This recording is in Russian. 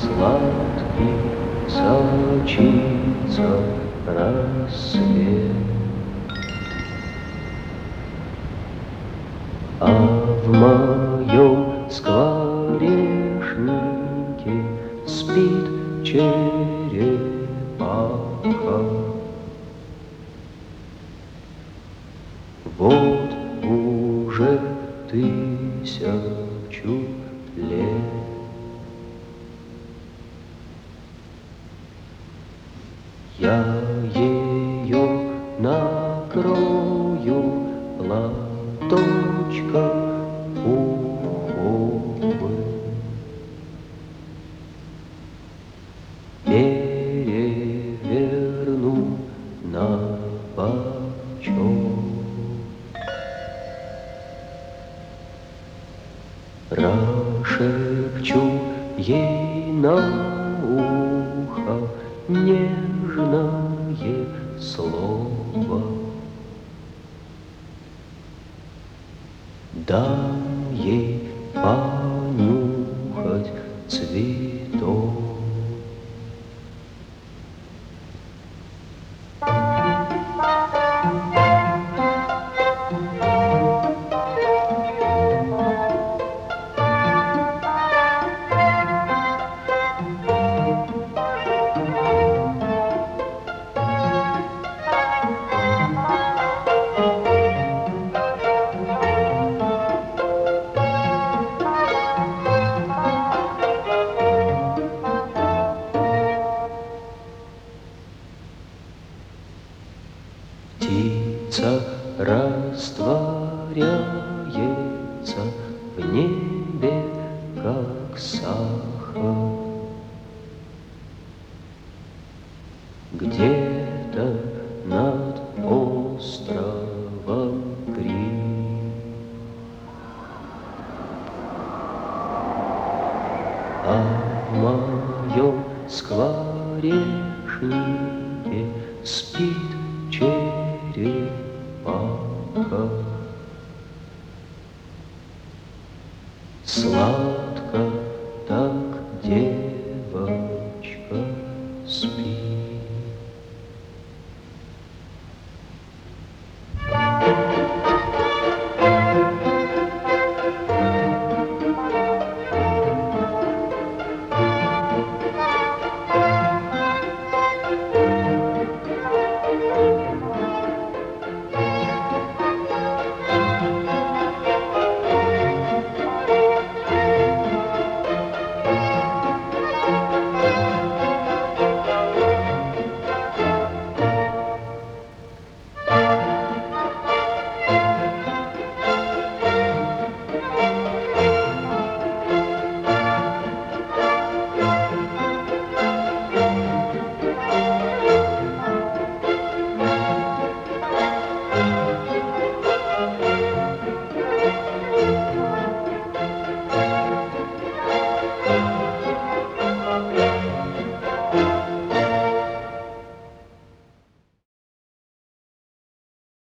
сладкий сочится рассвет. А в моем скворечнике спит черепаха. Вот уже 1000 лет. Я ее накрою платочком пуховым, переверну на бочок, прошепчу ей на ухо нежное слово, дам ей понюхать цветок. Птица растворяется в небе, как сахар. Где-то над островом Крим, а в моем скворечнике спит черепаха. Слава